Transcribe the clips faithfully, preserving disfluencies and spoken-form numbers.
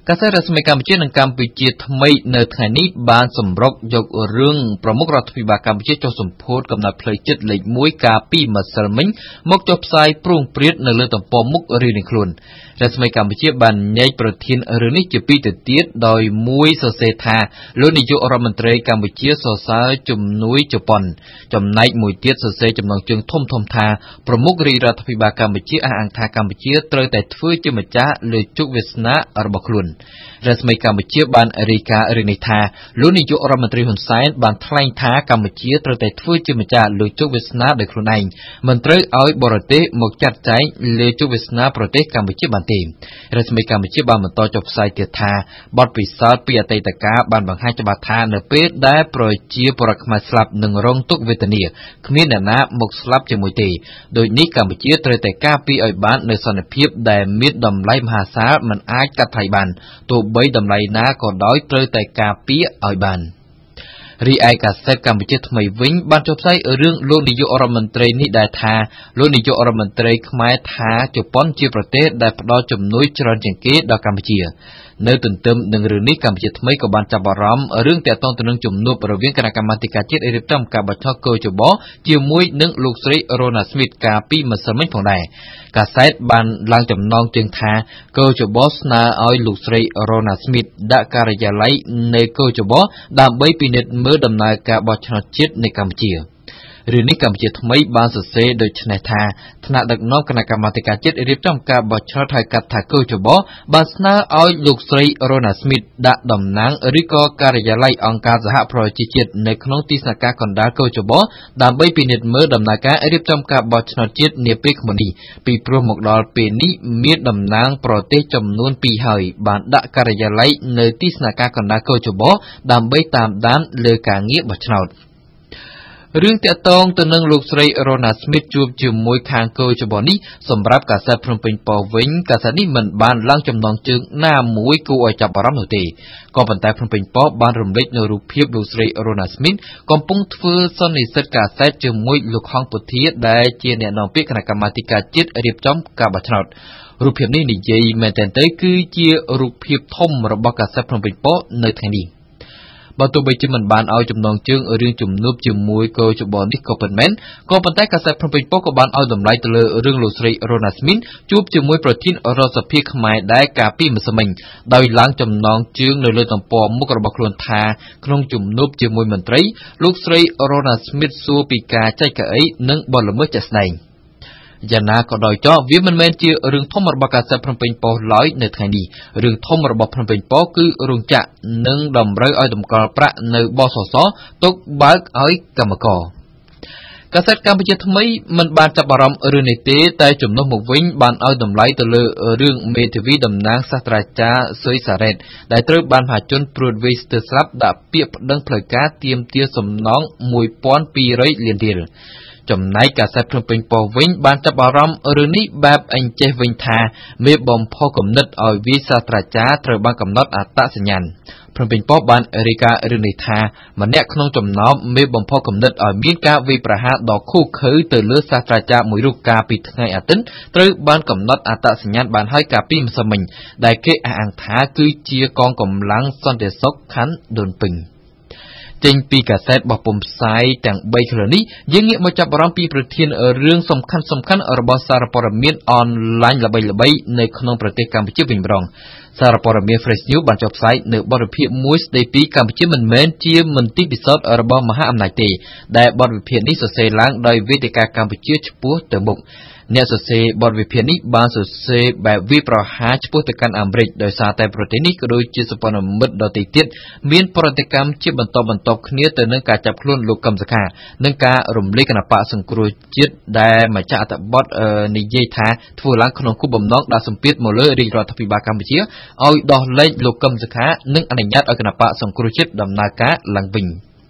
កាសែតរស្មីកម្ពុជានិងកម្ពុជាថ្មីនៅថ្ងៃនេះបានសម្រុកយករឿងប្រមុខរដ្ឋាភិបាលកម្ពុជាចុះសម្ពោធកំណត់ផ្លូវចិត្តលេខមួយកាលពីម្សិលមិញមកចុះផ្សាយព្រួងព្រាតនៅលើទំព័រមុខរៀងៗខ្លួនរស្មីកម្ពុជាបានញែកប្រធានរឿងនេះជាពីរទៅទៀតដោយមួយសរសេរថាលោកនាយករដ្ឋមន្ត្រីកម្ពុជាសរសើរជំនួយជប៉ុនចំណែកមួយទៀតសរសេរចំណងជើងធំធំថាប្រមុខរាជរដ្ឋាភិបាលកម្ពុជាអះអាងថាកម្ពុជាត្រូវតែធ្វើជាម្ចាស់លើជោគវាសនារបស់ខ្លួនរស្មីកម្ពុជាបានរាយការណ៍រឿងនេះថាលោកនាយករដ្ឋមន្ត្រីហ៊ុនសែនបានថ្លែងថាកម្ពុជាត្រូវតែធ្វើជាម្ចាស់លើជោគវាសនាដោយខ្លួនឯងមិនត្រូវឲ្យបរទេសមកចាត់ចែងលើជោគវាសនាប្រទេសកម្ពុជាបានទេរស្មីកម្ពុជាបានបន្តចុះផ្សាយទៀតថាបទពិសោធន៍ពីអតីតកាលបានបង្ហាញច្បាស់ថានៅពេលដែលប្រជាពលរដ្ឋខ្មែរស្លាប់និងរងទុក្ខវេទនាគ្មានអ្នកណាមកស្លាប់ជាមួយទេដូចនេះកម្ពុជាត្រូវតែការពារឲ្យបាននូវសន្តិភាពដែលមានតម្លៃមហាសាលមិនអាចកាត់ថ្លៃបានទោះបីតម្លៃណាក៏ដោយត្រូវតែការពារឲ្យបានរីឯកាសែតកម្ពុជាថ្មីវិញបានចុះផ្សាយរឿងលោកនាយករដ្ឋមន្ត្រីនេះដែរថាលោកនាយករដ្ឋមន្ត្រីខ្មែរថាជប៉ុនជាប្រទេសដែលផ្ដល់ជំនួយច្រើនជាងគេដល់កម្ពុជានៅទន្ទឹមនឹងរឿងនេះកម្ពុជាថ្មីក៏បានចាប់អារម្មណ៍រឿងទាក់ទងទៅនឹងជំនួបរវាងគណៈកម្មាធិការជាតិរៀបចំការបោះឆ្នោតកោជបជាមួយនឹងលោកស្រីរ៉ូណាស្មីតកាលពីម្សិលមិញផងដែរកាសែតបានឡើងចំណងជើងថាកោជបស្នើឲ្យលោកស្រីរ៉ូណាស្មីតដាក់ការិយាល័យនៃកោជបដើម្បីពិនិត្យមើលដំណើរការបោះឆ្នោតជាតិនៅកម្ពុជារឿងនេះកម្ពុជាថ្មីបានសរសេរដូចនេះថាថ្នាក់ដឹកនាំគណៈកម្មាធិការជាតិរៀបចំការបោះឆ្នោតហៅកាត់ថាកោជបបានស្នើឲ្យលោកស្រីរ៉ូណាស្មីតដាក់តំណាងឬក៏ការិយាល័យអង្គការសហប្រជាជាតិនៅក្នុងទីស្នាក់ការកណ្ដាលកោជបដើម្បីពិនិត្យមើលដំណើរការរៀបចំការបោះឆ្នោតជាតិនាពេលខាងមុខនេះពីព្រោះមកដល់ពេលនេះមានតំណាងប្រទេសចំនួនពីរហើយបានដាក់ការិយាល័យនៅទីស្នាក់ការកណ្ដាលកោជបដើម្បីតាមដានលើការងារបោះឆ្នោតរឿងតាក់ទងទៅនឹងលោកស្រីរ៉ូណាស្មីតជួបជាមួយខាងកោជបនេះសម្រាប់កាសែតភ្នំពេញប៉ុស្តិ៍វិញកាសែតនេះមិនបានឡើងចំណងជើងណាមួយគួរឲ្យចាប់អារម្មណ៍នោះទេក៏ប៉ុន្តែភ្នំពេញប៉ុស្តិ៍បានរំលេចនៅរូបភាពលោកស្រីរ៉ូណាស្មីតកំពុងធ្វើសន្និសីទកាសែតជាមួយលោកហងពុធាដែលជាអ្នកនាំពាក្យគណៈកម្មាធិការជាតិរៀបចំការបោះឆ្នោតរូបភាពនេះនិយាយមែនទែនទៅគឺជារូបភាពធំរបស់កាសែតភ្នំពេញប៉ុស្តិ៍នៅថ្ងៃនេះបើទោះបីជាមិនបានឲ្យចំណងជើងរឿងជំនួបជាមួយកោជបនេះក៏ពិតមែនក៏ប៉ុន្តែកាសែតភ្នំពេញប៉ុស្តិ៍ក៏បានឲ្យតម្លៃទៅលើរឿងលោកស្រីរ៉ូណាស្មីតជួបជាមួយប្រធានរដ្ឋសភាខ្មែរដែរកាលពីម្សិលមិញដោយឡើងចំណងជើងនៅលើទំព័រមុខរបស់ខ្លួនថាក្នុងជំនួបជាមួយមន្ត្រីលោកស្រីរ៉ូណាស្មីតសួរពីការចែកកៅអីនិងបទល្មើសជាក់ស្ដែងយ៉ាងណាក៏ដោយចោះវាមិនមែនជារឿងធំរបស់កាសែតភ្នំពេញប៉ុស្តិ៍ឡើយនៅថ្ងៃនេះរឿងធំរបស់ភ្នំពេញប៉ុស្តិ៍គឺរោងចក្រនឹងតម្រូវឲ្យតម្កល់ប្រាក់នៅបសសទុកបើកឲ្យកម្មករកាសែតកម្ពុជាថ្មីមិនបានចាប់អារម្មណ៍រឿងនេះទេតែជំនួសមកវិញបានឲ្យតម្លៃទៅលើរឿងមេធាវីតំណាងសាស្ត្រាចារ្យស៊ុយសារ៉េតដែលត្រូវបានមហាជនព្រួតវាយស្ទើរស្លាប់ដាក់ពាក្យប្តឹងផ្លូវការទាមទារសំណងមួយពាន់ពីររយលានរៀលចំណែកកាសែតភ្នំពេញប៉ុស្តិ៍វិញបានចាប់អារម្មណ៍រឿងនេះបែបអញ្ចេះវិញថាមេបំផុសគំនិតឲ្យវាយសាស្ត្រាចារ្យត្រូវបានកំណត់អត្តសញ្ញាណភ្នំពេញប៉ុស្តិ៍បានរាយការណ៍រឿងនេះថាម្នាក់ក្នុងចំណោមមេបំផុសគំនិតឲ្យមានការវាយប្រហារដ៏ឃោរឃៅទៅលើសាស្ត្រាចារ្យមួយរូបកាលពីថ្ងៃអាទិត្យត្រូវបានកំណត់អត្តសញ្ញាណបានហើយកាលពីម្សិលមិញដែលគេអះអាងថាគឺជាកងកម្លាំងសន្តិសុខខណ្ឌដូនពេញចេញពីកាសែតបោះពុម្ពផ្សាយទាំងបីឃ្លនេះយើងងាកមកចាប់អារម្មណ៍ពីប្រធានរឿងសំខាន់សំខាន់របស់សារព័ត៌មានអនឡាញល្បីៗនៅក្នុងប្រទេសកម្ពុជាវិញម្ដងសារព័ត៌មាន Fresh News បានចុះផ្សាយនៅបទវិភាគមួយស្ដីពីកម្ពុជាមិនមែនជាមន្ទីរពិសោធន៍របស់មហាអំណាចទេដែលបទវិភាគនេះសរសេរឡើងដោយវេទិកាកម្ពុជាឆ្ពោះទៅមុខអ្នកសរសេរបទវិភាគនេះបានសរសេរបែបវាប្រហារឆ្ពោះទៅកាន់អាមេរិកដោយសារតែប្រទេសនេះក៏ដូចជាសម្ព័ន្ធមិត្តដទៃទៀតមានប្រតិកម្មជាបន្តបន្ទាប់គ្នាទៅនឹងការចាប់ខ្លួនលោកកឹមសុខានិងការរំលាយគណបកសង្គ្រោះជាតិដែលម្ចាស់អត្ថបទនិយាយថាធ្វើឡើងក្នុងគោលបំណងដាក់សម្ពាធមកលើរាជរដ្ឋាភិបាលកម្ពុជាឲ្យដោះលែងលោកកឹមសុខានិងអនុញ្ញាតឲ្យគណបកសង្គ្រោះជាតិដំណើរការឡើងវិញ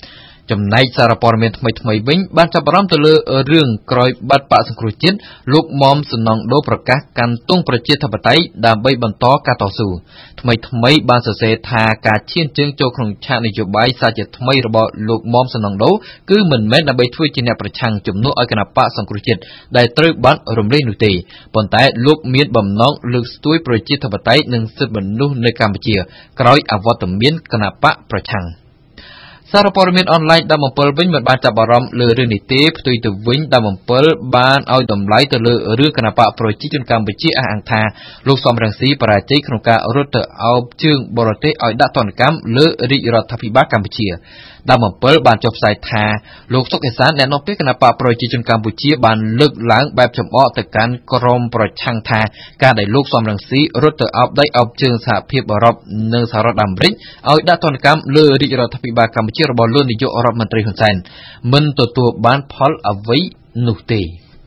ចំណែកសារព័ត៌មានថ្មីថ្មីវិញបានចាប់អារម្មណ៍ទៅលើរឿងក្រោយបាត់បកសង្គ្រោះជាតិលោកមុំសំណងដូប្រកាសកាន់ទង់ប្រជាធិបតេយ្យដើម្បីបន្តការតស៊ូថ្មីថ្មីបានសរសេរថាការឈានជើងចូលក្នុងឆាកនយោបាយសាជាថ្មីរបស់លោកមុំសំណងដូគឺមិនមែនដើម្បីធ្វើជាអ្នកប្រឆាំងជំនួសឲ្យគណបកសង្គ្រោះជាតិដែលត្រូវបានរំលាយនោះទេប៉ុន្តែលោកមានបំណងលើកស្ទួយប្រជាធិបតេយ្យនិងសិទ្ធិមនុស្សនៅកម្ពុជាក្រោយអវត្តមានគណបកប្រឆាំងសារព័ត៌មានអនឡាញដើមអំពិលវិញមិនបានចាប់អារម្មណ៍លើរឿងនេះទេផ្ទុយទៅវិញដើមអំពិលបានឲ្យតម្លៃទៅលើរឿងគណបកប្រជាជនកម្ពុជាអះអាងថាលោកសំរងស៊ីបរាជ័យក្នុងការរត់ទៅអោបជើងបរទេសឲ្យដាក់ទណ្ឌកម្មលើរាជរដ្ឋាភិបាលកម្ពុជាដើមអំពិលបានចុះផ្សាយថាលោកសុកអេសានអ្នកនាំពាក្យគណបកប្រជាជនកម្ពុជាបានលើកឡើងបែបចំអកទៅកាន់ក្រុមប្រឆាំងថាការដែលលោកសំរងស៊ីរត់ទៅអោបដៃអោបជើងសហភាពអឺរ៉ុបនិងសហរដ្ឋអាមេរិកឲ្យដាក់ទណ្ឌកម្មលើរាជរដ្ឋាភិបាលកម្ពុជារបស់លោកនាយករដ្ឋមន្ត្រីហ៊ុនសែនមិនទទួលបានផលអ្វីនោះទេ